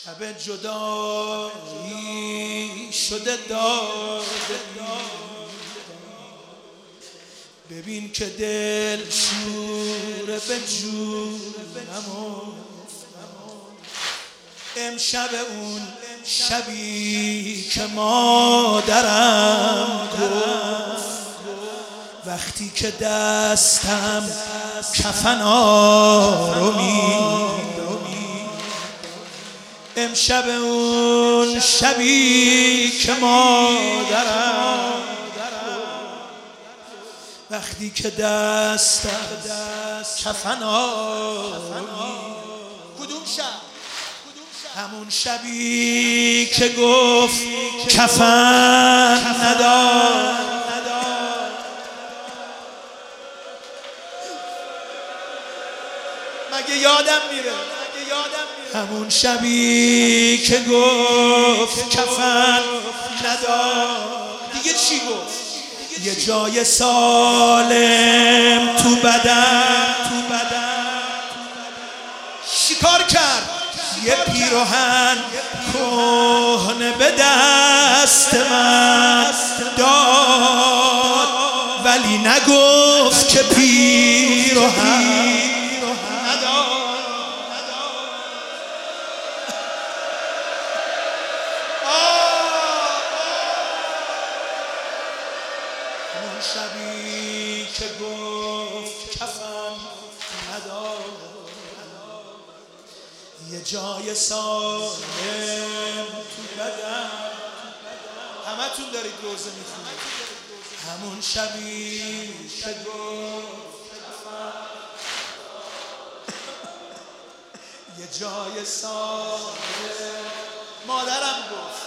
شب جدایی شده داده ببین که دل شوره به جونم امشب اون شبی که مادرم گفت وقتی که دستم کفن آرومی امشب اون شبی که مادرم وقتی که دستم کفن آرومی کدوم شب؟ همون شبی که گفت کفن ندار مگه یادم میره همون شبی که گفت کفن ندار دیگه چی گفت؟ یه جای سالم تو بدن شکار کرد یه پیراهن کهنه به دست من داد ولی نگفت که پیراهن همون شبی که گفت کفن ندار یه جای سالم تو بدن همتون دارید روزه میخونید همون شبی که گفت کفن یه جای سالم مادرم گفت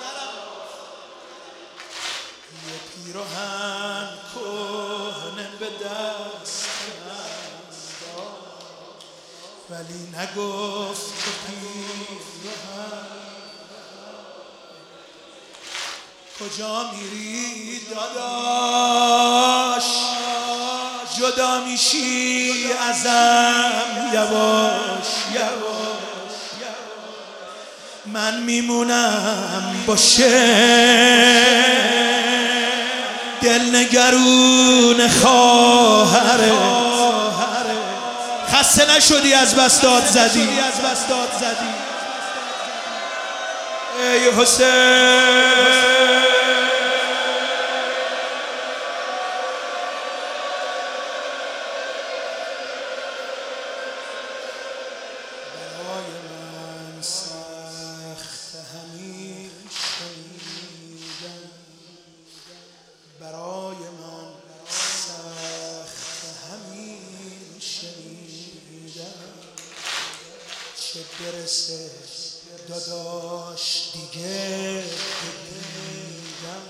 یه پیراهن کهنه به دست من داد ولی نگفت که پیراهن کجا میری داداش جدا میشی ازم یواش من میمونم باشه دلنگرون خواهره خسته نشدی از بس داد زدی ای حسین برای من سخت همین شنیدن برای من سخت همین شنیدن چه برسه داداش دیگه بدیدم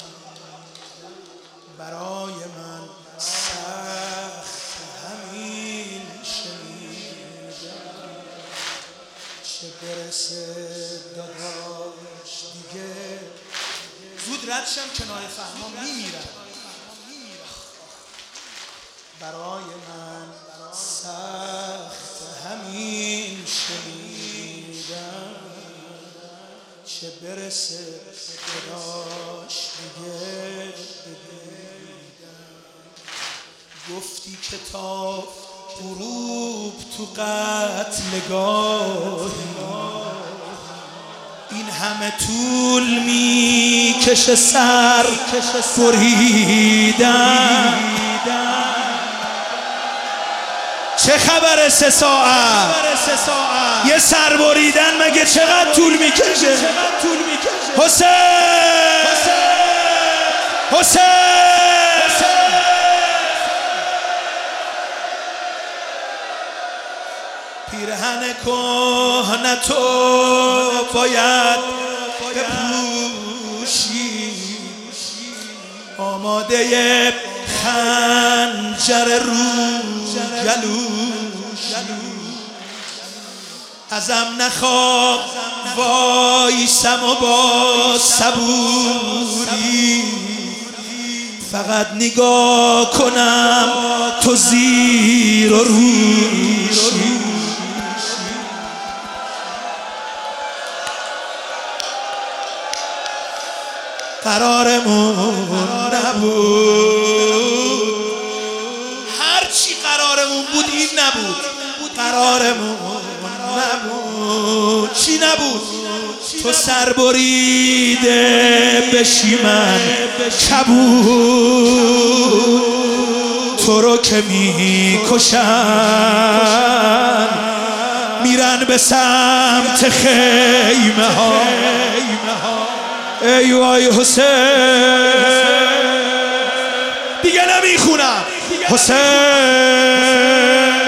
برای من سخت همین شنیدن چه برسه داداش دیگه زود ردشم کنار فهمام میمیرم برای من سخت همین شنیدم چه برسه داداش دیگه بدیدم گفتی که تا غروب تو قتلگاهی این همه طول میکشه سر بریدن چه خبره 3 ساعت یه سر بریدن مگه چقدر طول میکشه حسین پیرهن کهنه تو باید بپوشی آماده خنجر رو جلوش ازم نخواه وایسم و با صبوری فقط نگاه کنم تو زیر و روشی قرارمون نبود، هرچی قرارمون بود این نبود. قرارمون نبود. چی نبود؟ تو سربریده بشی من کبود، تو رو که میکشن میرن به سمت خیمه ها. ای وای حسین، دیگه نمیخونم. حسین